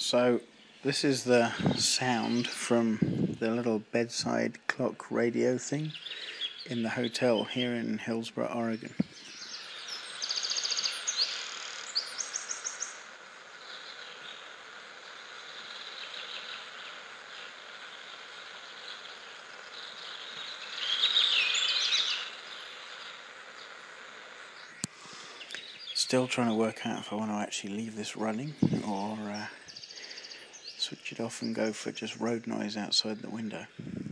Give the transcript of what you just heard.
So this is the sound from the little bedside clock radio thing in the hotel here in Hillsboro, Oregon. Still trying to work out if I want to actually leave this running or switch it off and go for just road noise outside the window.